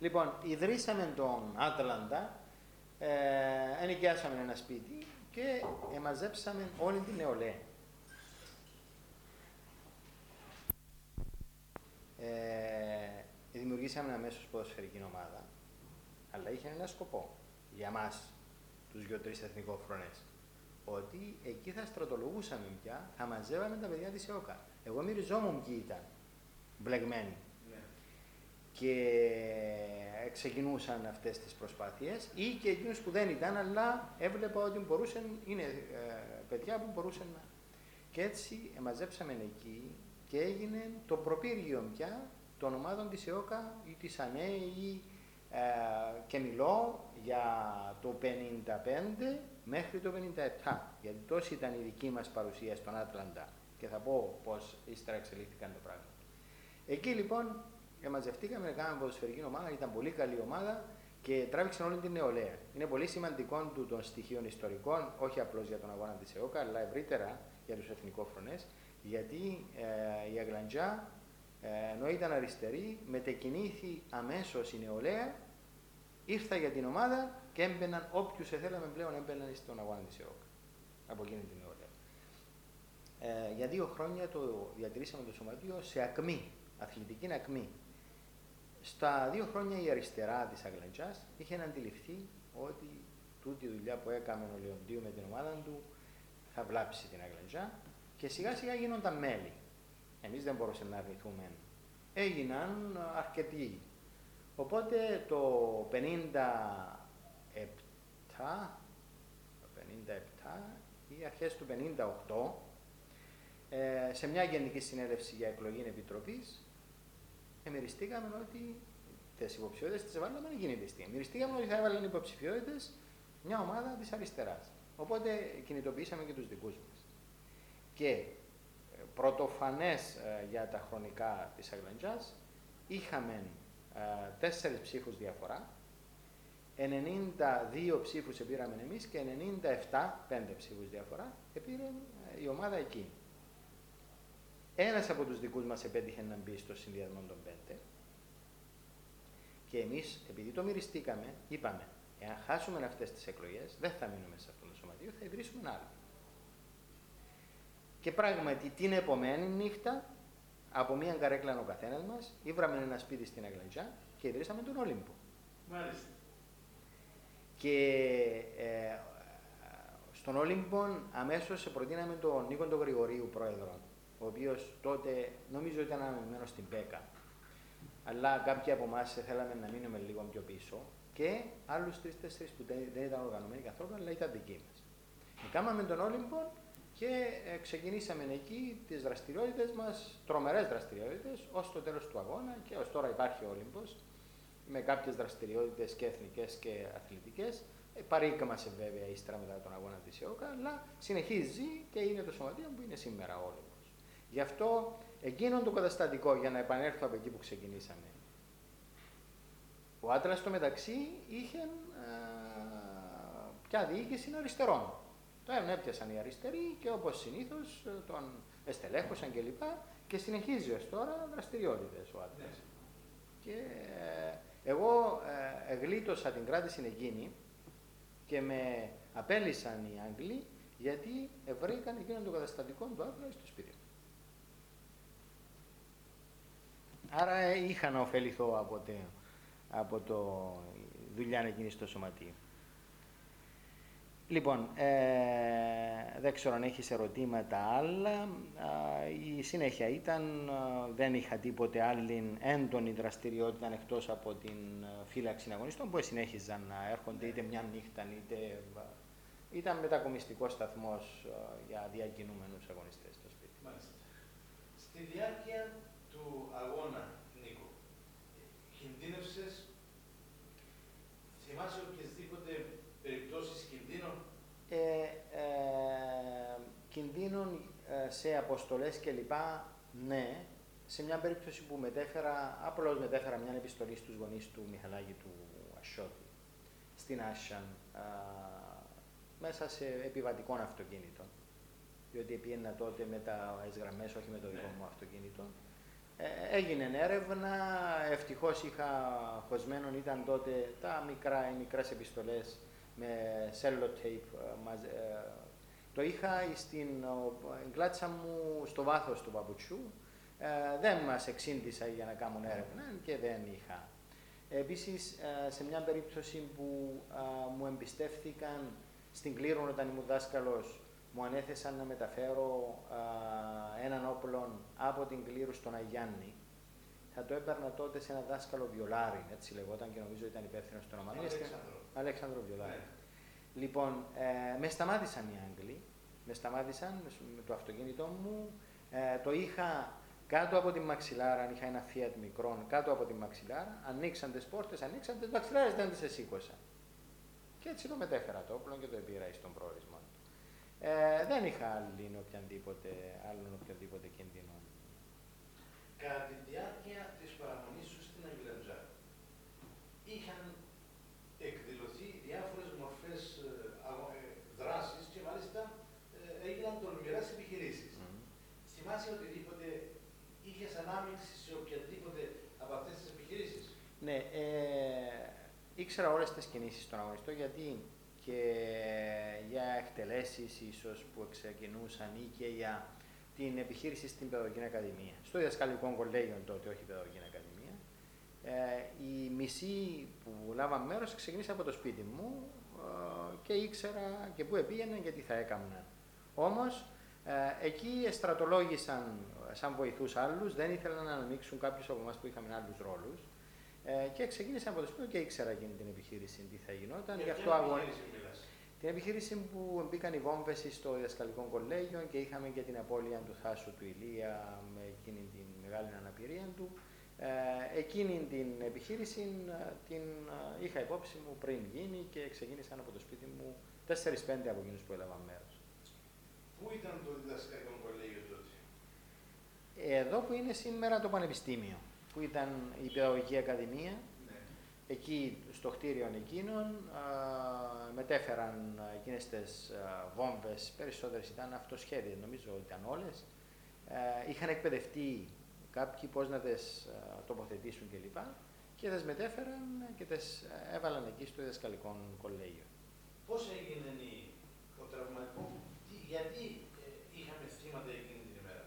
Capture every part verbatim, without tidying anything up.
Λοιπόν, ιδρύσαμε τον Άτλαντα, ε, ενοικιάσαμε ένα σπίτι και εμαζέψαμε όλη την νεολαία. Ε, δημιουργήσαμε αμέσως ποδοσφαιρική ομάδα, αλλά είχε ένα σκοπό για μας, τους δύο-τρεις εθνικόφρονες, ότι εκεί θα στρατολογούσαμε πια, θα μαζεύαμε τα παιδιά της ΕΟΚΑ. Εγώ μυριζόμουν ποιοι ήταν μπλεγμένοι. Yeah. Και ξεκινούσαν αυτές τις προσπάθειες ή και εκείνους που δεν ήταν, αλλά έβλεπα ότι μπορούσαν, είναι ε, παιδιά που μπορούσαν να... Και έτσι μαζέψαμε εκεί και έγινε το προπύργιο πια των ομάδων της ΕΟΚΑ ή της ΑΝΕ ή ε, και μιλώ για το πενήντα πέντε μέχρι το πενήντα επτά, γιατί τόση ήταν η δική μας παρουσία στον Άτλαντα και θα πω πώς ύστερα εξελίχθηκαν τα πράγματα. Εκεί λοιπόν μαζευτήκαμε, κάναμε ποδοσφαιρική ομάδα, ήταν πολύ καλή ομάδα και τράβηξαν όλη την νεολαία. Είναι πολύ σημαντικό του των στοιχείων ιστορικών, όχι απλώς για τον αγώνα της ΕΟΚΑ, αλλά ευρύτερα για τους εθνικόφρονες, γιατί ε, η Αγλαντζά, ε, ενώ ήταν αριστερή, μετεκινήθη αμέσως η νεολαία, ήρθα για την ομάδα και έμπαιναν όποιους θέλαμε πλέον έμπαιναν στον αγώνα της ΕΟΚΑ, από εκείνη την νεολαία. Ε, για δύο χρόνια το διατηρήσαμε το σωματείο σε ακμή, αθλητική ακμή. Στα δύο χρόνια η αριστερά της Αγλαντζάς είχε αντιληφθεί ότι τούτη η δουλειά που έκαμε ο Λεοντίου με την ομάδα του θα βλάψει την Αγλαντζά και σιγά σιγά γίνονταν μέλη. Εμείς δεν μπορούσαμε να αρνηθούμε. Έγιναν αρκετοί. Οπότε το πενήντα επτά, το πενήντα επτά ή αρχές του πενήντα οκτώ, σε μια γενική συνέλευση για εκλογή επιτροπής, εμμυριστήκαμε ότι τις υποψηφιότητες τις έβαλαμε να γίνει τη. Εμμυριστήκαμε ότι θα έβαλαν υποψηφιότητες μια ομάδα της αριστεράς. Οπότε κινητοποιήσαμε και τους δικούς μας. Και πρωτοφανές ε, για τα χρονικά της Αγλαντζάς είχαμε ε, τέσσερις ψήφους διαφορά, ενενήντα δύο ψήφους επήραμε εμείς και ενενήντα επτά, πέντε ψήφους διαφορά, επήρε ε, η ομάδα εκεί. Ένας από τους δικούς μας επέτυχε να μπει στο συνδυασμό των πέντε και εμείς, επειδή το μυριστήκαμε, είπαμε, εάν χάσουμε αυτές τις εκλογές, δεν θα μείνουμε σε αυτό το σωματείο, θα ιδρύσουμε ένα άλλο. Και πράγματι την επομένη νύχτα, από μία καρέκλα ο καθένας μας, ήβραμε ένα σπίτι στην Αγλαντζά και ιδρύσαμε τον Όλυμπο. Μάλιστα. Και ε, στον Όλυμπο αμέσως προτείναμε τον Νίκο τον Γρηγορίου πρόεδρο, ο οποίος τότε νομίζω ότι ήταν αναμειγμένος στην ΠΕΚΑ. Αλλά κάποιοι από εμάς θέλαμε να μείνουμε λίγο πιο πίσω και άλλους τρεις-τέσσερις που δεν ήταν οργανωμένοι καθόλου, αλλά ήταν δικοί μας. Κάμαμε τον Όλυμπο και ξεκινήσαμε εκεί τις δραστηριότητες μας, τρομερές δραστηριότητες, ως το τέλος του αγώνα και ως τώρα υπάρχει ο Όλυμπος, με κάποιες δραστηριότητες και εθνικές και αθλητικές. Παρήκαμασε βέβαια ύστερα μετά τον αγώνα της ΕΟΚΑ, αλλά συνεχίζει και είναι το σωματείο που είναι σήμερα ο Όλυμπος. Γι' αυτό εκείνον το καταστατικό, για να επανέλθω από εκεί που ξεκινήσαμε, ο Άτλας στο μεταξύ είχε α, πια διοίκηση αριστερών. Το έπιασαν οι αριστεροί και όπως συνήθως τον εστελέχωσαν κλπ. Και, και συνεχίζει ως τώρα δραστηριότητες ο Άτλας. Ναι. Και ε, εγώ ε, εγλίτωσα την κράτηση εκείνη και με απέλυσαν οι Άγγλοι γιατί βρήκαν εκείνον το καταστατικό του Άτλα στο σπίτι. Άρα ε, είχα να ωφεληθώ από, τε, από το δουλειά εκείνη στο σωματείο. Λοιπόν, ε, δεν ξέρω αν έχεις ερωτήματα άλλα. Η συνέχεια ήταν, δεν είχα τίποτε άλλη έντονη δραστηριότητα εκτός από την φύλαξη αγωνιστών που συνέχιζαν να έρχονται είτε μια νύχτα είτε ήταν μετακομιστικός σταθμός για διακινούμενους αγωνιστές στο σπίτι. Μάλιστα. Στη διάρκεια του αγώνα, Νίκο, κινδύνευσες, θυμάσαι οποιασδήποτε περιπτώσεις κινδύνων? Ε, ε, κινδύνων ε, σε αποστολές κλπ. Ναι. Σε μια περίπτωση που μετέφερα, απλώς μετέφερα μια επιστολή στους γονείς του Μιχαλάκη του Ασιώτη, στην Άσιαν, ε, μέσα σε επιβατικών αυτοκίνητων, διότι πήγαινα τότε με τα γραμμές, όχι με το δικό μου αυτοκίνητο. Ε, έγινε έρευνα, ευτυχώς είχα χωσμένον, ήταν τότε τα μικρά, οι μικρές επιστολές με sellotape. Ε, το είχα στην γκλάτσα μου στο βάθος του παπουτσιού. Ε, δεν μας εξήντησα για να κάνουν έρευνα και δεν είχα. Επίσης, σε μια περίπτωση που α, μου εμπιστεύθηκαν στην Κλήρων όταν ήμουν δάσκαλος, μου ανέθεσαν να μεταφέρω α, έναν όπλο από την Κλήρου στον Αγιάννη. Θα το έπαιρνα τότε σε ένα δάσκαλο Βιολάρη, έτσι λεγόταν και νομίζω ήταν υπεύθυνος στον όνομα. Αλέξανδρο. Αλέξανδρο Βιολάρη. Ναι. Λοιπόν, ε, με σταμάτησαν οι Άγγλοι, με σταμάτησαν με το αυτοκίνητό μου, ε, το είχα κάτω από τη μαξιλάρα, αν είχα ένα Fiat μικρό, κάτω από τη μαξιλάρα, ανοίξαν τις πόρτες, ανοίξαν τις μαξιλάρες, δεν τις εσήκωσα. Και έτσι το μετέφερα το όπλο και το επήρα στον προορισμό του. Ε, δεν είχα άλλην οποιαδήποτε, άλλον οποιοδήποτε κίνδυνο. Κατά τη διάρκεια της παραμονής σου στην Αγγλαντζά, είχαν εκδηλωθεί διάφορες μορφές ε, δράσης και μάλιστα ε, έγιναν τολμηρές επιχειρήσεις. Mm. Θυμάσαι οτιδήποτε είχες ανάμειξη σε οποιαδήποτε από αυτές τις επιχειρήσεις? Ναι, ε, ήξερα όλες τις κινήσεις των αγωνιστών, γιατί και για εκτελέσεις ίσως που ξεκινούσαν ή και για την επιχείρηση στην Παιδαγωγική Ακαδημία. Στο Διδασκαλικό Κολέγιο τότε, όχι Παιδαγωγική Ακαδημία. Ε, οι μισοί που λάβαν μέρος ξεκίνησαν από το σπίτι μου ε, και ήξερα και πού επήγαιναν και τι θα έκαναν. Όμως, ε, εκεί εστρατολόγησαν σαν βοηθούς άλλους, δεν ήθελαν να ανοίξουν κάποιους από εμάς που είχαμε άλλους ρόλους. Ε, και ξεκίνησα από το σπίτι και ήξερα εκείνη την επιχείρηση τι θα γινόταν. Για γι' αυτό αγωνίστηκα. Την επιχείρηση που μπήκαν οι βόμβες στο Διδασκαλικό Κολέγιο και είχαμε και την απώλεια του Θάσου του Ηλία με εκείνη την μεγάλη αναπηρία του. Ε, εκείνη την επιχείρηση την είχα υπόψη μου πριν γίνει και ξεκίνησαν από το σπίτι μου τέσσερις πέντε από εκείνους που έλαβαν μέρος. Πού ήταν το Διδασκαλικό Κολέγιο τότε? Εδώ που είναι σήμερα το Πανεπιστήμιο, που ήταν η Παιδαγωγική Ακαδημία. Ναι. Εκεί στο κτίριο εκείνων α, μετέφεραν εκείνες τις α, βόμβες, περισσότερες ήταν αυτοσχέδιες, νομίζω ήταν όλες. Ε, είχαν εκπαιδευτεί κάποιοι πώς να τις α, τοποθετήσουν κλπ. Και τις μετέφεραν και τις έβαλαν εκεί στο Διδασκαλικό Κολέγιο. Πώς έγινε η, ο τραυματισμός, γιατί ε, είχαμε θύματα εκείνη την ημέρα?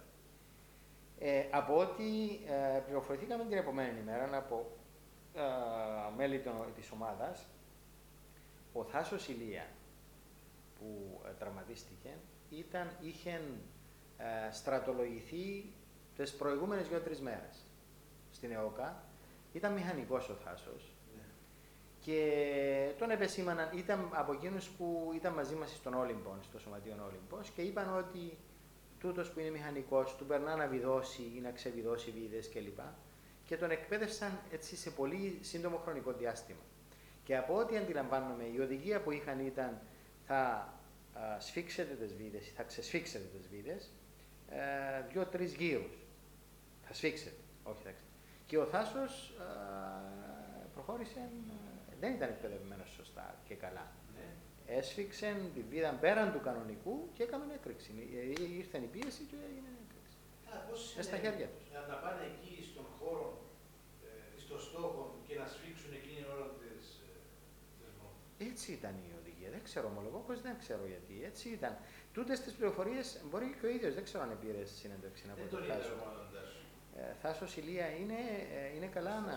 Ε, από ό,τι ε, πληροφορηθήκαμε την επομένη ημέρα από ε, μέλη των, της ομάδας, ο Θάσος Ηλία που ε, τραυματίστηκε ήταν, είχε ε, στρατολογηθεί τις προηγούμενες δύο-τρεις μέρες στην ΕΟΚΑ. Ήταν μηχανικός ο Θάσος. Yeah. Και τον επεσήμαναν, ήταν από εκείνους που ήταν μαζί μας στον Όλυμπο, στο Σωματείο Όλυμπος, και είπαν ότι τούτος που είναι μηχανικός, του περνά να βιδώσει ή να ξεβιδώσει βίδες κλπ. Και τον εκπαίδευσαν έτσι σε πολύ σύντομο χρονικό διάστημα. Και από ό,τι αντιλαμβάνομαι, η οδηγία που είχαν ήταν θα α, σφίξετε τις βίδες, θα ξεσφίξετε τις βίδες ε, δύο-τρεις γύρους. Θα σφίξετε, όχι θα ξεσφίξετε. Και ο Θάσος α, προχώρησε, α, δεν ήταν εκπαιδευμένος σωστά και καλά. Ναι. Έσφιξε τη βίδα πέραν του κανονικού και έκαμε έκρηξη. Ήρθε η πίεση και έγινε έκρηξη. Ε, στα χέρια τους. Να πάνε εκεί στον χώρο, ε, στο στόχο και να σφίξουν εκείνη όλα τις βόμβες. Έτσι ήταν η οδηγία. Δεν ξέρω, ομολογώ πως δεν ξέρω γιατί. Έτσι ήταν. Τούτες τις πληροφορίες μπορεί και ο ίδιος, δεν ξέρω αν πήρε συνέντευξη από τον Θάσο. Ε, Θάσος Ηλία είναι, ε, είναι καλά να...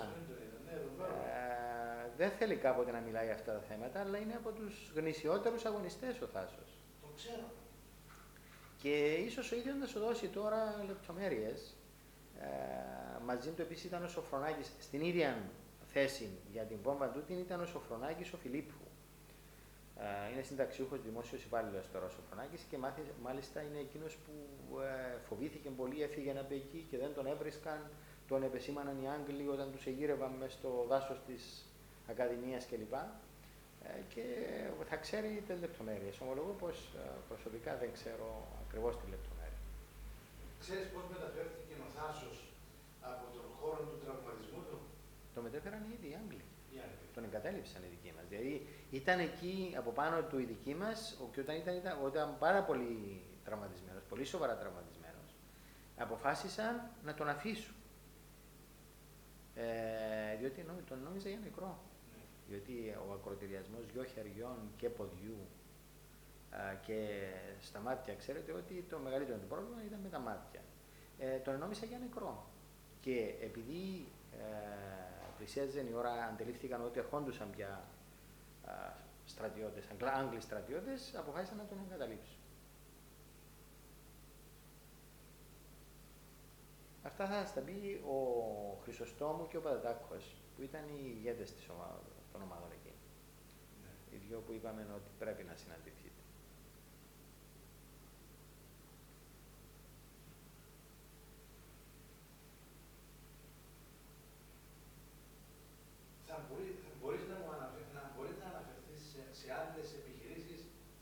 Ε, δεν θέλει κάποτε να μιλάει για αυτά τα θέματα, αλλά είναι από τους γνησιότερους αγωνιστές ο Θάσος. Το ξέρω. Και ίσως ο ίδιος να σου δώσει τώρα λεπτομέρειες. Ε, μαζί του επίσης ήταν ο Σοφρονάκης, στην ίδια θέση για την βόμβα του ήταν ο Σοφρονάκης ο Φιλίππου. Ε, είναι συνταξιούχος δημόσιος υπάλληλος τώρα ο Σοφρονάκης και μάθη, μάλιστα είναι εκείνος που ε, φοβήθηκε πολύ, έφυγε από εκεί και δεν τον έβρισκαν. Τον επεσήμαναν οι Άγγλοι όταν τους εγείρευαν μες στο δάσος της Ακαδημίας κλπ. Ε, και θα ξέρει τις λεπτομέρειες. Ομολογώ πως ε, προσωπικά δεν ξέρω ακριβώς τη λεπτομέρεια. Ξέρεις πώς μεταφέρθηκε ο Θάσος από τον χώρο του τραυματισμού του? Το μετέφεραν ήδη οι Άγγλοι. Yeah. Τον εγκατέλειψαν οι δικοί μας. Δηλαδή ήταν εκεί από πάνω του οι δικοί μας και όταν ήταν, ήταν, όταν πάρα πολύ τραυματισμένος, πολύ σοβαρά τραυματισμένος, αποφάσισαν να τον αφήσουν. Ε, διότι νο, τον νόμιζα για νεκρό. Ναι. Διότι ο ακροτηριασμός δυο χεριών και ποδιού α, και στα μάτια, ξέρετε ότι το μεγαλύτερο του πρόβλημα ήταν με τα μάτια. Ε, τον νόμιζα για νεκρό. Και επειδή ε, πλησίαζε η ώρα, αντιλήφθηκαν ότι ερχόντουσαν πια α, στρατιώτες, Άγγλοι στρατιώτες, αποφάσισαν να τον εγκαταλείψουν. Αυτά θα σας τα πει ο Χρυσοστόμου και ο Παπαδάκος, που ήταν οι ηγέτες της ομάδα, των ομάδων εκεί. Ναι. Οι δυο που είπαμε ότι πρέπει να συναντηθείτε. Θα μπορεί, θα μπορείς να μου αναφε, να μπορείς να αναφερθείς σε, σε άλλες επιχειρήσεις?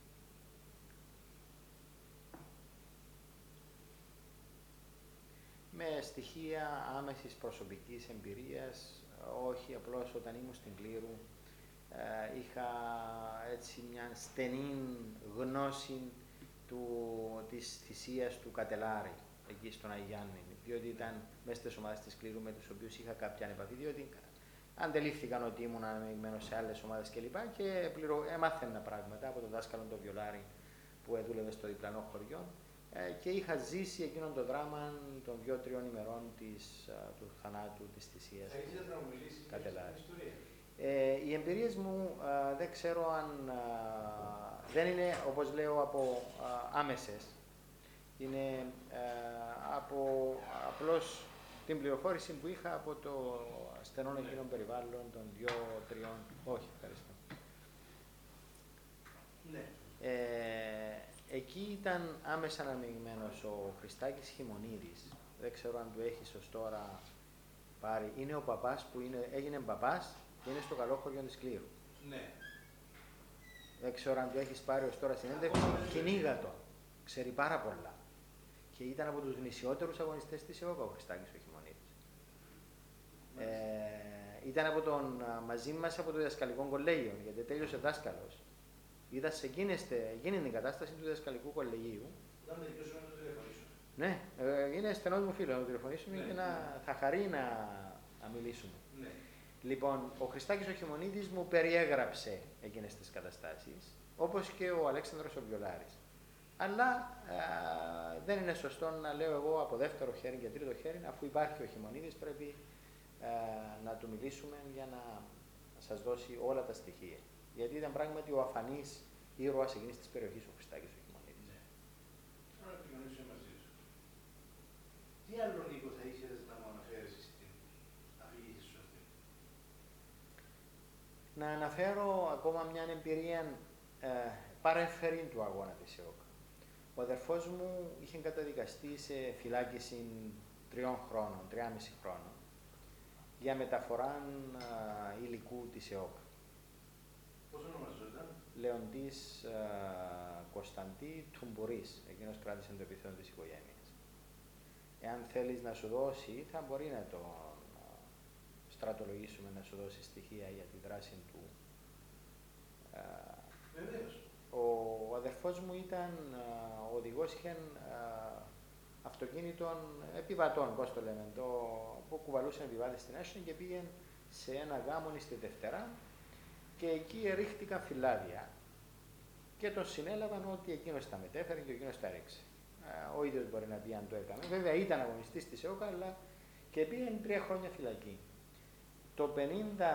Με στοιχεία άμεσης προσωπικής εμπειρίας, όχι, απλώς όταν ήμουν στην Κλήρου ε, είχα έτσι μια στενή γνώση του, της θυσίας του Κατελάρη εκεί στον Αγιάννη, διότι ήταν μέσα στις ομάδες της Κλήρου με τους οποίους είχα κάποια επαφή, διότι αντελήφθηκαν ότι ήμουν αναμειγμένος σε άλλες ομάδες κλπ. Και, και πληρω... έμαθαινα πράγματα από τον δάσκαλο τον Βιολάρη που δούλευε στο διπλανό χωριό. Και είχα ζήσει εκείνον το δράμα των δύο-τριών ημερών της, του θανάτου της θυσίας του Κατελάρη. Ε, οι εμπειρίες μου α, δεν ξέρω αν α, δεν είναι, όπως λέω, από α, άμεσες. Είναι α, από απλώς την πληροφόρηση που είχα από το στενό εκείνων περιβάλλον των δύο-τριών. Όχι, ευχαριστώ. Ναι. Ε, Εκεί ήταν άμεσα αναμειγμένος ο Χριστάκης Χιμονίδης. Δεν ξέρω αν του έχεις ως τώρα πάρει. Είναι ο παπάς που είναι, έγινε παπάς και είναι στο καλό χωριό της Κλήρου. Ναι. Δεν ξέρω αν του έχεις πάρει ως τώρα συνέντευξη. Κυνήγα το. Ξέρει πάρα πολλά. Και ήταν από τους γνησιότερους αγωνιστές της ΕΟΚΑ ο Χριστάκης ο Χιμονίδης. Ε, ήταν από τον, μαζί μας από το διδασκαλικό κολέγιο, γιατί τέλειωσε δάσκαλος. Είδα σε εκείνη την κατάσταση του διδασκαλικού κολεγίου. Να με δικαιώσω να το τηλεφωνήσω. Ναι, ε, είναι στενός μου φίλος να το τηλεφωνήσουμε, ναι, και να, ναι. θα χαρεί να, να μιλήσουμε. Ναι. Λοιπόν, ο Χριστάκης ο Χιμονίδης μου περιέγραψε εκείνες τις καταστάσεις, όπως και ο Αλέξανδρος ο Βιολάρης. Αλλά ε, δεν είναι σωστό να λέω εγώ από δεύτερο χέρι και τρίτο χέρι, αφού υπάρχει ο Χιμονίδης πρέπει ε, να του μιλήσουμε για να σας δώσει όλα τα στοιχεία. Γιατί ήταν πράγματι ο αφανής ήρωας εκείνης της περιοχής ο Χριστάκης ο Χιμονίδης. Ναι. Τώρα να επικοινωνήσω μαζί σου. Τι άλλο, Νίκο, θα ήθελες να μου αναφέρεις στην αφήγηση σου αυτή? Να αναφέρω ακόμα μια εμπειρία ε, παρεμφερή του αγώνα της ΕΟΚΑ. Ο αδερφός μου είχε καταδικαστεί σε φυλάκιση τριών χρόνων, τριάμιση χρόνων, για μεταφορά ε, υλικού της ΕΟΚΑ. Πώς ονομαζόταν? Λεοντής ε, Κωνσταντή Τουμπουρής, εκείνος κράτησε το επιθέον της οικογένειας. Εάν θέλεις να σου δώσει, θα μπορεί να το ε, στρατολογήσουμε, να σου δώσει στοιχεία για τη δράση του. Ε, Βεβαίως. ο αδερφός μου ήταν ε, οδηγός, είχε ε, αυτοκίνητων επιβατών, πώς το λέμε, το, που κουβαλούσαν επιβάτες στην Άσον και πήγαν σε ένα γάμο στη Δευτέρα. Και εκεί ρίχτηκαν φυλάδια και τον συνέλαβαν ότι εκείνος τα μετέφερε και εκείνος τα έριξε. Ο ίδιος μπορεί να πει αν το έκανε. Βέβαια ήταν αγωνιστής της ΕΟΚΑ, αλλά και πήγαν τρία χρόνια φυλακή. Το πενήντα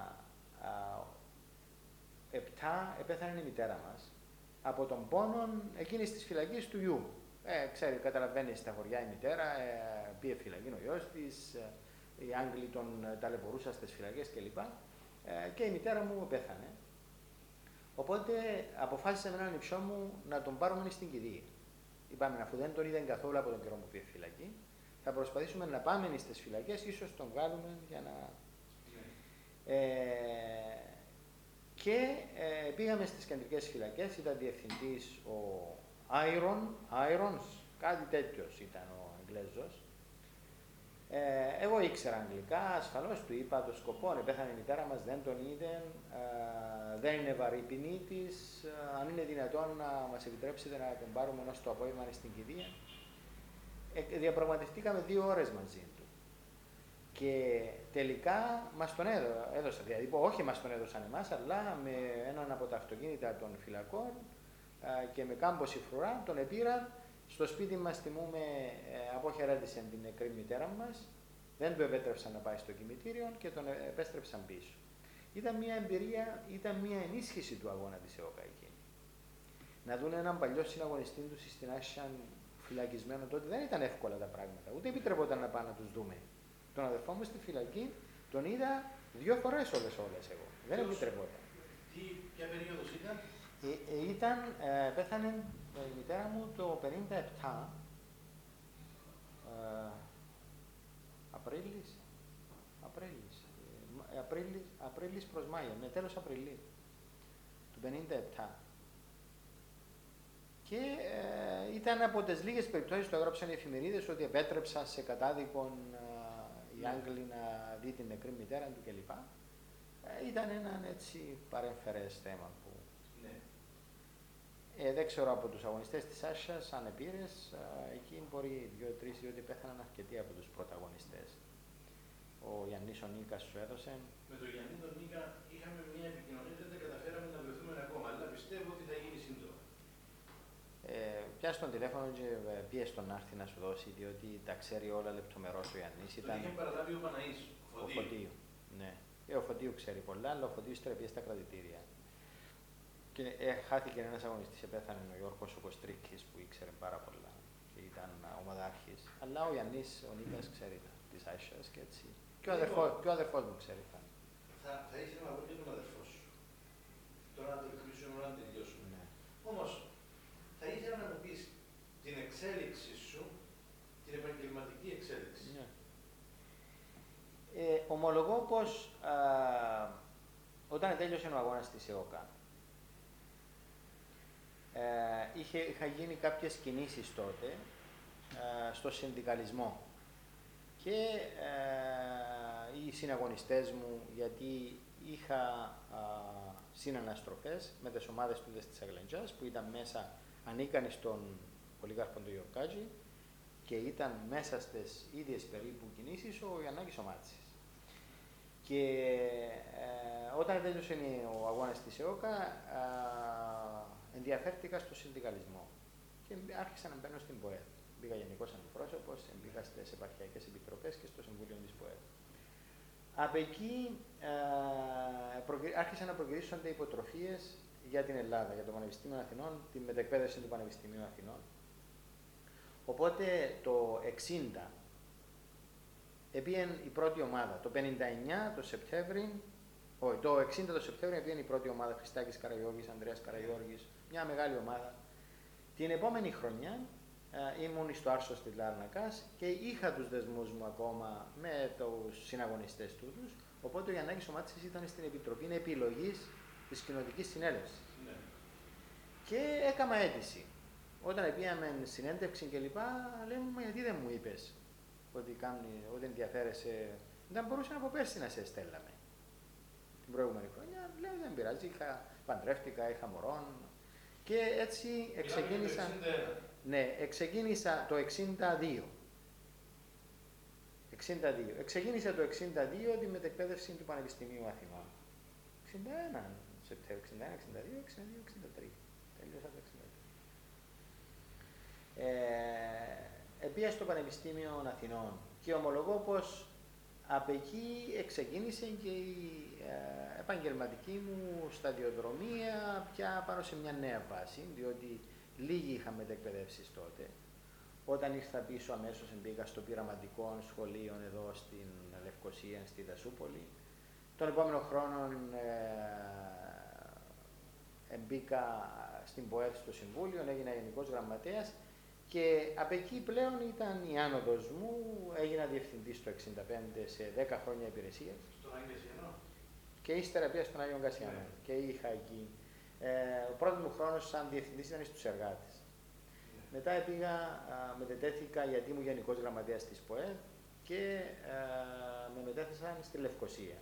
επτά επέθανε η μητέρα μας από τον πόνο εκείνης της φυλακής του γιου. Ε, ξέρει, καταλαβαίνει στα χωριά η μητέρα, ε, πήγε φυλακή ο γιος της, ε, οι Άγγλοι τον ταλαιπωρούσαν στις φυλακές κλπ. Και η μητέρα μου πέθανε. Οπότε αποφάσισα με έναν υψό μου να τον πάρουμε στην κηδεία. Είπαμε, αφού δεν τον είδαν καθόλου από τον καιρό που πήγε φυλακή, θα προσπαθήσουμε να πάμε στις φυλακές, ίσως τον βγάλουμε για να. Ναι. Ε, και ε, πήγαμε στις κεντρικές φυλακές, ήταν διευθυντής ο Άιρον, Άιρονς, κάτι τέτοιος ήταν ο Εγγλέζος. Ε, εγώ ήξερα αγγλικά, ασφαλώς του είπα το σκοπό, πέθανε η μητέρα μας, δεν τον είδε, ε, δεν είναι βαρύ ποινή της, ε, αν είναι δυνατόν να μας επιτρέψετε να τον πάρουμε ως το απόγευμα στην κηδεία. Ε, διαπραγματευτήκαμε δύο ώρες μαζί του. Και τελικά μας τον έδωσαν, δηλαδή όχι μας τον έδωσαν εμάς, αλλά με έναν από τα αυτοκίνητα των φυλακών και με κάμποση φρουρά τον επήραν στο σπίτι μας, θυμούμε, αποχαιρέτησαν την νεκρή μητέρα μας, δεν του επέτρεψαν να πάει στο κημητήριο και τον επέστρεψαν πίσω. Ήταν μια εμπειρία, ήταν μια ενίσχυση του αγώνα της ΕΟΚΑ εκείνη. Να δουν έναν παλιό συναγωνιστή του στην Άσια φυλακισμένο τότε δεν ήταν εύκολα τα πράγματα, ούτε επιτρεπόταν να πάμε να τους δούμε. Τον αδερφό μου στη φυλακή τον είδα δύο φορές όλες όλες εγώ. Δεν επιτρεπόταν. Τι, ποια περίοδος ήταν? Ε, ε, ήταν, ε, πέθανε η μητέρα μου το πενήντα επτά, ε, Απρίλης, Απρίλης, ε, Απρίλης, Απρίλης προς Μάιο, με τέλος Απριλίου του πενήντα επτά. Και ε, ήταν από τις λίγες περιπτώσεις που έγραψαν οι εφημερίδες ότι επέτρεψαν σε κατάδικον οι Άγγλοι να δει την νεκρή μητέρα του κλπ. Ε, ήταν ένα έτσι παρεμφερές θέμα που... Ναι. Ε, δεν ξέρω από τους αγωνιστές της Άσιας, αν επήρες, ε, εκεί μπορεί δύο-τρεις, διότι πέθαναν αρκετοί από τους πρωταγωνιστές. Ο Γιάννης ο Νίκας σου έδωσε. Με τον Γιάννη τον Νίκα είχαμε μια επικοινωνία, δεν καταφέραμε να βρεθούμε ακόμα, αλλά πιστεύω ότι θα γίνει σύντομα. Ε, πιάσε τον τηλέφωνο και πιέσε τον να έρθει να σου δώσει, διότι τα ξέρει όλα λεπτομερώς ο Γιάννης. Ήταν... είχε παραλάβει ο Παναής, ο Φωτίου. Ναι. Ε, ο Φωτίου ξέρει πολλά, αλλά ο Φωτίου ύστερα πήγε στα κρατητήρια. Και ε, χάθηκε ένας αγωνιστής, επέθανε ο Γιώργος ο Κωστρίκης που ήξερε πάρα πολλά και ήταν ομαδάρχης. Αλλά ο Γιάννης, ο Νίκας ξέρει τα της Άσιας και έτσι. Και ο, αδερφό, και ο αδερφός μου ξέρει τα. Θα, θα ήθελα να δω και τον αδερφό σου. Τώρα να το κλείσουμε να τελειώσουμε. Ναι. Όμως, θα ήθελα να μου πεις την εξέλιξη σου, την επαγγελματική εξέλιξη. Ναι. Ε, ομολογώ πως α, όταν τέλειωσε ο αγώνας της ΕΟΚΑ, ε, είχε, είχα γίνει κάποιες κινήσεις τότε ε, στο συνδικαλισμό και ε, οι συναγωνιστές μου, γιατί είχα α, συναναστροφές με τις ομάδες του της Αγλεντζάς που ήταν μέσα, ανήκαν στον Πολύκαρπο του Γιορκάτζη και ήταν μέσα στις ίδιες περίπου κινήσεις ο Γιαννάκης ο Μάτσης. Και ε, όταν τέλειωσε ο αγώνας της ΕΟΚΑ, ε, ενδιαφέρθηκα στο συνδικαλισμό και άρχισα να μπαίνω στην ΠΟΕΔ. Μπήκα γενικός αντιπρόσωπος, μπήκα στις επαρχιακές επιτροπές και στο Συμβούλιο της ΠΟΕΔ. Από εκεί ε, άρχισαν να προκυρήσονται υποτροφίες για την Ελλάδα, για το Πανεπιστήμιο Αθηνών, τη μετεκπαίδευση του Πανεπιστημίου Αθηνών. Οπότε το εξήντα επήγαινε η πρώτη ομάδα. Το πενήντα εννιά το Σεπτέμβρη, όχι, το εξήντα το Σεπτέμβρη επήγαινε η πρώτη ομάδα, Χριστάκης Καραγιώργης, Ανδρέας Καραγιώργης, μια μεγάλη ομάδα. Την επόμενη χρονιά ε, ήμουν στο Άρσος της Λάρνακας και είχα τους δεσμούς μου ακόμα με τους συναγωνιστές τούτους, οπότε ο Γιαννάκης ο Μάτσης ήταν στην Επιτροπή Επιλογής της Κοινοτικής Συνέλευσης. Ναι. Και έκανα αίτηση. Όταν πήγαμε συνέντευξη κλπ, λέμε, μα γιατί δεν μου είπες ότι, κάνει, ότι ενδιαφέρεσαι, δεν μπορούσε από πέρσι να σε στέλναμε. Την προηγούμενη χρονιά, λέω δεν πειράζει, είχα, παντρεύτηκα, είχα μωρών και έτσι εξεκίνησα, ναι, εξεκίνησα το εξήντα δύο. εξήντα δύο. Εξεκίνησα το εξήντα δύο τη μετεκπαίδευση του Πανεπιστημίου Αθηνών. εξήντα ένα, Σεπτέμβριο, εξήντα ένα, εξήντα δύο, εξήντα δύο, εξήντα τρία. Τελείωσα το εξήντα δύο. Ε, επία στο Πανεπιστήμιο Αθηνών και ομολογώ πως από εκεί εξεκίνησε και η ε, επαγγελματική μου σταδιοδρομία πια πάνω σε μια νέα βάση, διότι λίγοι είχαν μετεκπαιδεύσεις τότε. Όταν ήρθα πίσω αμέσως μπήκα στο πειραματικό σχολείο εδώ στην Λευκοσία, στη Δασούπολη. Τον επόμενο χρόνο ε, μπήκα στην ΠΟΕΔ στο Συμβούλιο, έγινα Γενικός Γραμματέας και από εκεί πλέον ήταν η άνοδος μου, έγινα διευθυντής το εξήντα πέντε σε δέκα χρόνια υπηρεσίας. Στον Άγιο Κασιανό. Και ύστερα πήγα στον Άγιο Κασιανό ναι. Και είχα εκεί. Ε, ο πρώτος μου χρόνος σαν διευθυντής ήταν στους εργάτες. Ναι. Μετά πήγα, α, μετετέθηκα γιατί ήμουν Γενικός Γραμματέας της ΠΟΕΔ και α, με μετέθεσαν στη Λευκοσία.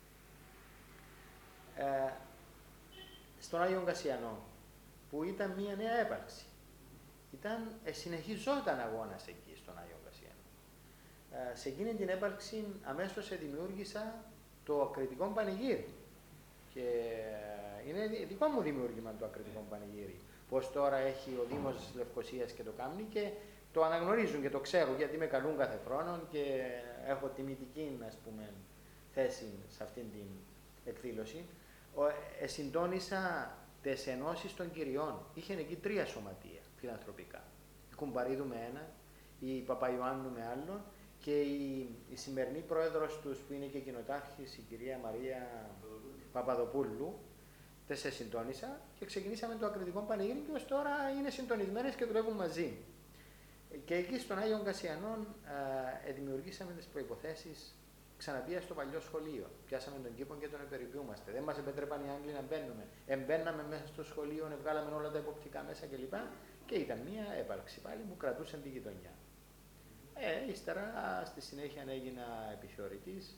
Ε, στον Άγιο Κασιανό, που ήταν μια νέα έπαρξη. Ήταν, ε, συνεχιζόταν αγώνας εκεί στον Άγιο Κασιανό. σε εκείνη την έπαρξη αμέσως δημιούργησα το ακριτικό πανηγύρι. Και είναι δικό μου δημιούργημα το ακριτικό πανηγύρι. Πώς τώρα έχει ο Δήμος της Λευκωσίας και το κάνει και το αναγνωρίζουν και το ξέρουν, γιατί με καλούν κάθε χρόνο και έχω τιμητική, ας πούμε, θέση σε αυτήν την εκδήλωση. Ε, συντόνισα τις ενώσεις των κυριών. Είχε εκεί τρία σωματεία φιλανθρωπικά. Η Κουμπαρίδου με ένα, η Παπαϊωάννου με άλλον και η, η σημερινή πρόεδρος τους, που είναι και κοινοτάρχης, η κυρία Μαρία Παπαδοπούλου, τις συντόνισα και ξεκινήσαμε το ακριτικό πανηγύρι και ως τώρα είναι συντονισμένες και δουλεύουν μαζί. Και εκεί στον Άγιον Κασιανών ε, δημιουργήσαμε τις προϋποθέσεις ξαναπία στο παλιό σχολείο. Πιάσαμε τον κήπο και τον επεριποιούμαστε. Δεν μας επέτρεπαν οι Άγγλοι να μπαίνουμε. Εμπαίναμε μέσα στο σχολείο, βγάλαμε όλα τα υποπτικά μέσα κλπ. Και ήταν μια έπαρξη πάλι που κρατούσαν τη γειτονιά. Ε, ύστερα στη συνέχεια έγινα επιθεωρητής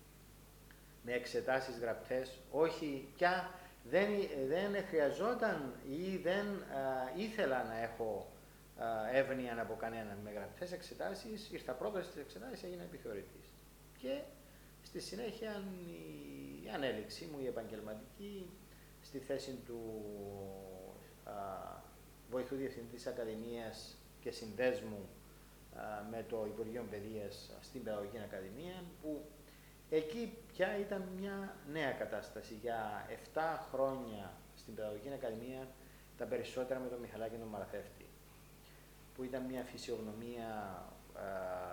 με εξετάσεις γραπτές. Όχι πια, δεν, δεν χρειαζόταν ή δεν α, ήθελα να έχω εύνοια από κανέναν με γραπτές εξετάσεις. Ήρθα πρώτος στις εξετάσεις, έγινα επιθεωρητής. Και στη συνέχεια η ανέλυξή μου, η επαγγελματική, στη θέση του α, βοηθού διευθυντή της Ακαδημίας και συνδέσμου α, με το Υπουργείο Παιδείας στην Παιδαγωγική Ακαδημία, που εκεί πια ήταν μια νέα κατάσταση. Για επτά χρόνια στην Παιδαγωγική Ακαδημία, τα περισσότερα με τον Μιχαλάκη τον Μαραθέφτη, που ήταν μια φυσιογνωμία α,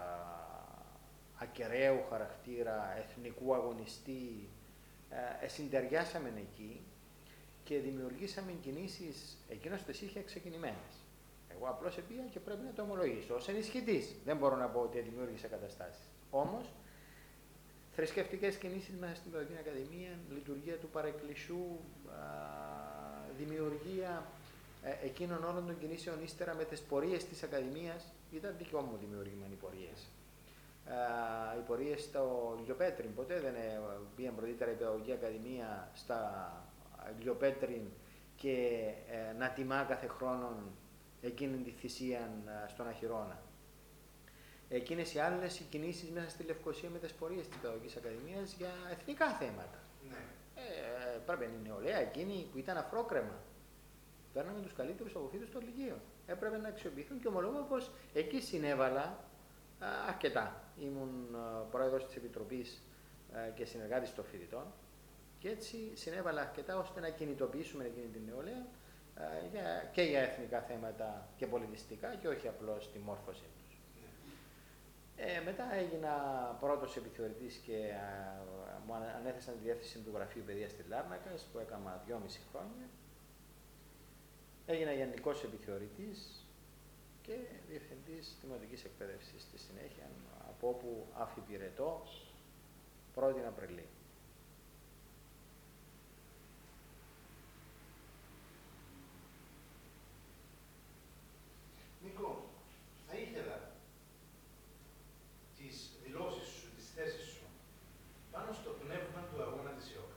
ακεραίου χαρακτήρα, εθνικού αγωνιστή, ε, συντεριάσαμε εκεί και δημιουργήσαμε κινήσεις, εκείνος τις είχε ξεκινημένες. Εγώ απλώς επία και πρέπει να το ομολογήσω, ως ενισχυτής. Δεν μπορώ να πω ότι δημιούργησα καταστάσεις. Όμως, θρησκευτικές κινήσεις μέσα στην Παιδαγωγική Ακαδημία, λειτουργία του παρεκκλησιού, α, δημιουργία ε, εκείνων όλων των κινήσεων ύστερα με τις πορείες της Ακαδημίας, ήταν δικό μου δημιούργημα οι πορείες. Uh, οι πορείες στο Λιοπέτριν, ποτέ δεν πήγαν πρωτήτερα η Παιδαγωγική Ακαδημία στα Λιοπέτριν και uh, να τιμά κάθε χρόνο εκείνη τη θυσία uh, στον Αχυρώνα. Εκείνες οι άλλες οι κινήσεις μέσα στη Λευκωσία με τις πορείες της Παιδαγωγικής Ακαδημίας για εθνικά θέματα. Ναι. Ε, πρέπει να είναι η νεολαία εκείνη που ήταν αφρόκρεμα. Παίρναμε τους καλύτερους αποφύτους στο Λυκείο. Έπρεπε να αξιοποιηθούν και ομολογώ πως εκεί συνέβαλα αρκετά. Ήμουν πρόεδρος της Επιτροπής και συνεργάτης των φοιτητών και έτσι συνέβαλα αρκετά ώστε να κινητοποιήσουμε εκείνη την νεολαία και για εθνικά θέματα και πολιτιστικά και όχι απλώς τη μόρφωσή τους. Ε, μετά έγινα πρώτος επιθεωρητής και α, μου ανέθεσαν τη διεύθυνση του Γραφείου Παιδείας στη Λάρνακας που έκανα δυόμιση χρόνια. Έγινα γενικός επιθεωρητής και διευθυντής δημοτικής εκπαίδευσης στη συνέχεια, από όπου αφιπηρετώ πρώτη Απριλίου. Νίκο, θα ήθελα τις δηλώσεις σου, τις θέσεις σου, πάνω στο πνεύμα του αγώνα της ΕΟΚΑ.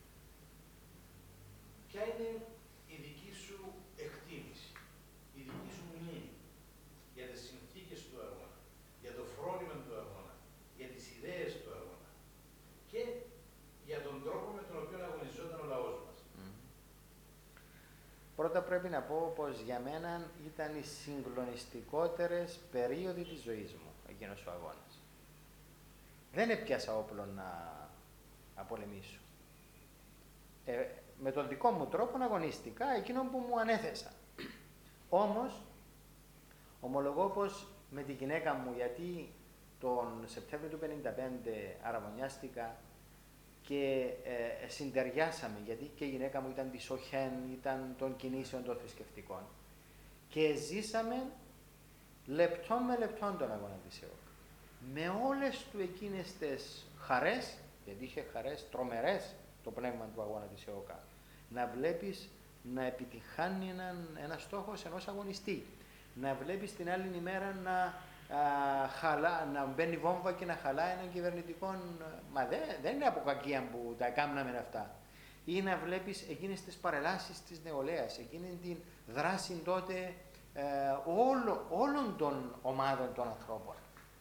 Ποια είναι η δική σου εκτίμηση, η δική σου μνήμη για τις συνθήκες του αγώνα, για το φρόνημα του αγώνα, για τις ιδέες του αγώνα και για τον τρόπο με τον οποίο αγωνιζόταν ο λαός μας. Mm. Πρώτα πρέπει να πω πως για μένα ήταν οι συγκλονιστικότερες περίοδοι της ζωής μου, εκείνος ο αγώνας. Δεν έπιασα όπλο να, να πολεμήσω. Ε, με τον δικό μου τρόπο αγωνιστικά εκείνο που μου ανέθεσα. Όμως, ομολογώ πως με τη γυναίκα μου, γιατί τον Σεπτέμβριο του χίλια εννιακόσια πενήντα πέντε αραβωνιάστηκα και ε, συντεριάσαμε, γιατί και η γυναίκα μου ήταν της ΟΧΕΝ, ήταν των κινήσεων των θρησκευτικών και ζήσαμε λεπτό με λεπτό τον αγώνα της ΕΟΚ. Με όλες του εκείνες τις χαρές, γιατί είχε χαρές τρομερές το πνεύμα του αγώνα της ΕΟΚ, να βλέπεις να επιτυχάνει έναν, ένα στόχο ενός αγωνιστή. Να βλέπεις την άλλη ημέρα να, α, χαλά, να μπαίνει βόμβα και να χαλάει έναν κυβερνητικό. Μα δεν, δεν είναι από κακία που τα κάμναμε αυτά. Ή να βλέπεις εκείνες τις παρελάσεις της νεολαίας, εκείνη την δράση τότε ε, όλο, όλων των ομάδων των ανθρώπων.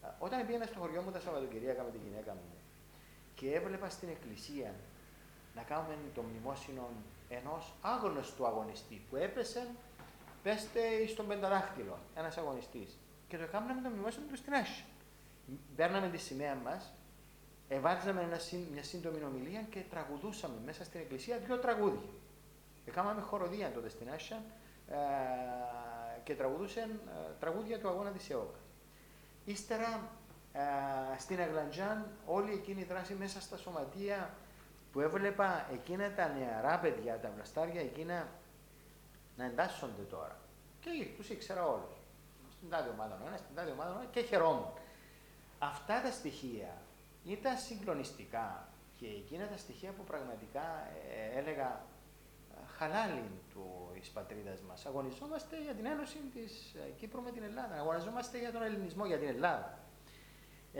Όταν πήγαινα στο χωριό μου τα Σαββατοκυριακά με τη γυναίκα μου και έβλεπα στην εκκλησία να κάνουμε το μνημόσυνο ενός άγνωστου αγωνιστή που έπεσε, πέστε στον πενταδάχτυλο, ένας αγωνιστής. Και το κάναμε το μνημόσυνο του στην Άσια. Παίρναμε τη σημαία μας, εβάζαμε ένα, μια σύντομη ομιλία και τραγουδούσαμε μέσα στην εκκλησία δύο τραγούδια. Έκαναμε χοροδία τότε στην Άσια ε, και τραγουδούσαν ε, τραγούδια του αγώνα της ΕΟΚΑ. Ύστερα ε, στην Αγλαντζάν όλη εκείνη η δράση μέσα στα σωματεία που έβλεπα εκείνα τα νεαρά παιδιά, τα βλαστάρια εκείνα να εντάσσονται τώρα. Και τους ήξερα όλους. Στην τάδε ομάδα ο ένας, στην τάδε ομάδα ο ένας και χαιρόμουν. Αυτά τα στοιχεία ήταν συγκλονιστικά και εκείνα τα στοιχεία που πραγματικά ε, έλεγα χαλάλι της πατρίδας μας. Αγωνιζόμαστε για την ένωση της ε, Κύπρου με την Ελλάδα. Αγωνιζόμαστε για τον ελληνισμό, για την Ελλάδα. Ε,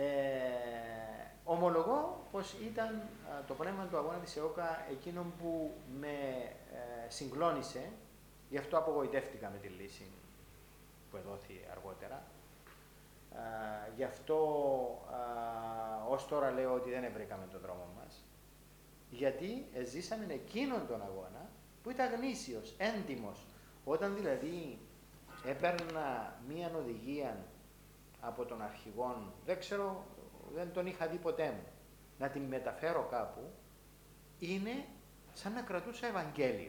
ομολογώ πως ήταν ε, το πνεύμα του αγώνα της ΕΟΚΑ εκείνο που με ε, συγκλώνησε, γι' αυτό απογοητεύτηκα με τη λύση που εδόθη αργότερα. Uh, γι' αυτό uh, ως τώρα λέω ότι δεν βρήκαμε τον δρόμο μας, γιατί ζήσαμε εκείνον τον αγώνα που ήταν γνήσιος, έντιμος. Όταν δηλαδή έπαιρνα μία οδηγία από τον αρχηγόν, δεν ξέρω, δεν τον είχα δει ποτέ μου, να την μεταφέρω κάπου, είναι σαν να κρατούσα Ευαγγέλιο.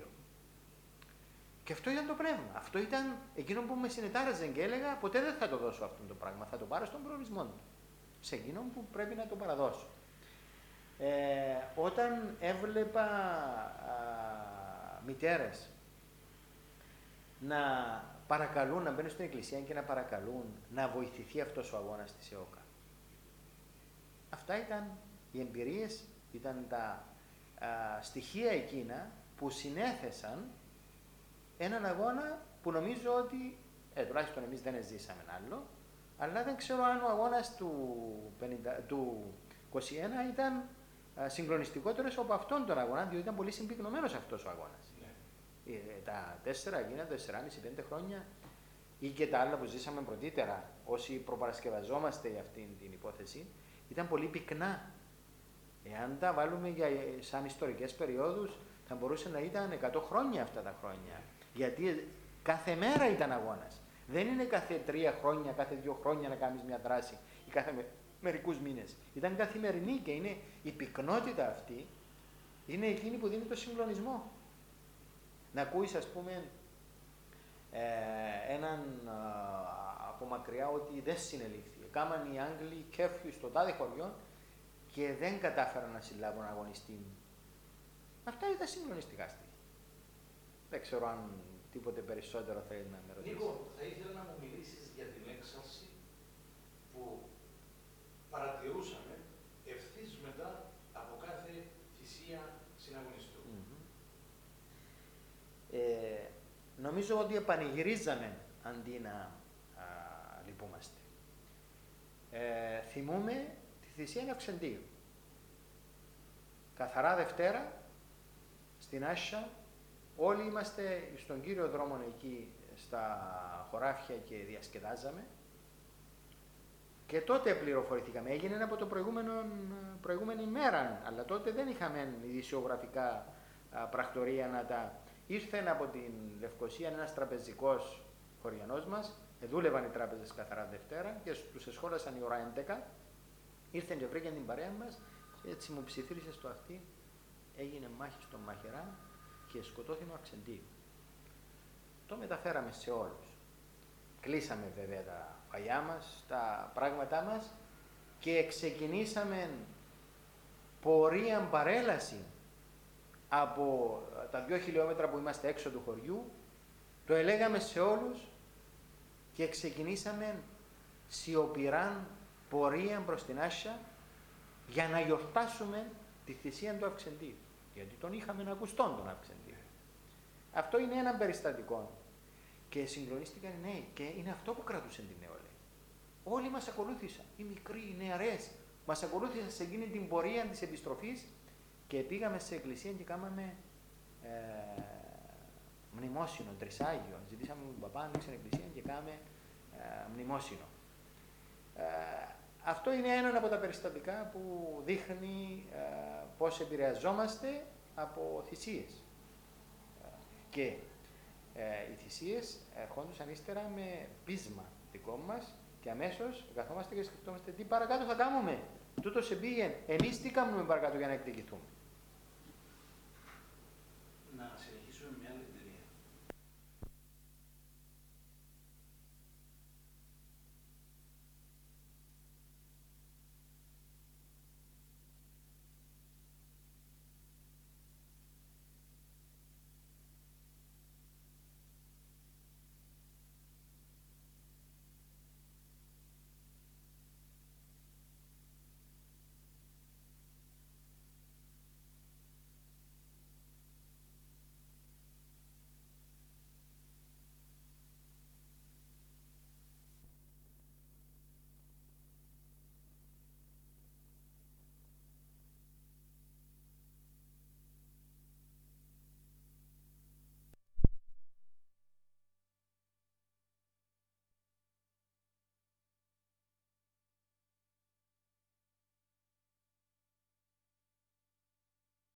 Και αυτό ήταν το πνεύμα. Αυτό ήταν εκείνο που με συνετάραζε και έλεγα ποτέ δεν θα το δώσω αυτό το πράγμα. Θα το πάρω στον προορισμό του. Σε εκείνον που πρέπει να το παραδώσω. Ε, όταν έβλεπα α, μητέρες να παρακαλούν, να μπαίνουν στην εκκλησία και να παρακαλούν να βοηθηθεί αυτός ο αγώνας της ΕΟΚΑ. Αυτά ήταν οι εμπειρίες, ήταν τα α, στοιχεία εκείνα που συνέθεσαν έναν αγώνα που νομίζω ότι, ε, τουλάχιστον εμείς δεν ζήσαμε άλλο, αλλά δεν ξέρω αν ο αγώνας του, πενήντα, του είκοσι ένα ήταν α, συγκλονιστικότερος από αυτόν τον αγώνα, διότι ήταν πολύ συμπυκνωμένος αυτός ο αγώνας. Ναι. Ε, τα τέσσερα εκείνα, τεσσεράμισι πέντε χρόνια ή και τα άλλα που ζήσαμε πρωτήτερα, όσοι προπαρασκευαζόμαστε για αυτήν την υπόθεση, ήταν πολύ πυκνά. Εάν τα βάλουμε για, σαν ιστορικές περιόδους, θα μπορούσε να ήταν εκατό χρόνια αυτά τα χρόνια. Γιατί κάθε μέρα ήταν αγώνας. Δεν είναι κάθε τρία χρόνια, κάθε δύο χρόνια να κάνεις μια δράση ή κάθε με, μερικούς μήνες. Ήταν καθημερινή και είναι η πυκνότητα αυτή, είναι εκείνη που δίνει το συγκλονισμό. Να ακούεις, ας πούμε, ε, έναν α, από μακριά ότι δεν συνελήφθη. Κάμαν οι Άγγλοι κέφιου στο τάδε χωριό και δεν κατάφεραν να συλλάβουν αγωνιστή. Αυτά ήταν συγκλονιστικά στοιχεία. Δεν ξέρω αν τίποτε περισσότερο θέλει να με ρωτήσει. Νίκο, θα ήθελα να μου μιλήσεις για την έξαρση που παρατηρούσαμε ευθύς μετά από κάθε θυσία συναγωνιστού. Mm-hmm. Ε, νομίζω ότι επανηγυρίζαμε αντί να α, λυπούμαστε. Ε, θυμούμε τη θυσία Ναυξεντίου. Καθαρά Δευτέρα, στην Άσια, όλοι είμαστε στον κύριο δρόμο εκεί στα χωράφια και διασκεδάζαμε και τότε πληροφορηθήκαμε. Έγινε από το προηγούμενο, προηγούμενη μέρα, αλλά τότε δεν είχαμε ειδησιογραφικά πρακτορία να τα... Ήρθε από την Λευκοσία ένας τραπεζικός χωριανός μας, δούλευαν οι τράπεζες καθαρά Δευτέρα και τους εσχόλασαν η ώρα έντεκα, ήρθαν και βρήκαν την παρέα μας και έτσι μου ψιθύρισε στο αυτί, έγινε μάχη στον Μαχαιρά και σκοτώθηκε ο Αυξεντίου. Το μεταφέραμε σε όλους. Κλείσαμε βέβαια τα φαγιά μας, τα πράγματά μας και ξεκινήσαμε πορεία παρέλαση από τα δύο χιλιόμετρα που είμαστε έξω του χωριού, το ελέγαμε σε όλους και ξεκινήσαμε σιωπηράν πορεία προς την Άσια για να γιορτάσουμε τη θυσία του Αυξεντίου. Γιατί τον είχαμε ακουστόν τον Αυξεντίου. Αυτό είναι ένα περιστατικό. Και συγκλονίστηκαν οι νέοι και είναι αυτό που κρατούσε την νεολαία. Όλοι μας ακολούθησαν, οι μικροί, οι νεαρές, μας ακολούθησαν σε εκείνη την πορεία της επιστροφής και πήγαμε σε εκκλησία και κάναμε ε, μνημόσυνο, τρισάγιο. Ζητήσαμε τον παπά, ανοίξαν εκκλησία και κάναμε ε, μνημόσυνο. Ε, αυτό είναι ένα από τα περιστατικά που δείχνει ε, πώς επηρεαζόμαστε από θυσίες. Και ε, οι θυσίες ερχόντουσαν ύστερα με πείσμα δικό μας και αμέσως καθόμαστε και σκεφτόμαστε τι παρακάτω θα κάνουμε. Τούτος επήγεν, εμείς τι κάνουμε παρακάτω για να εκδικηθούμε. Να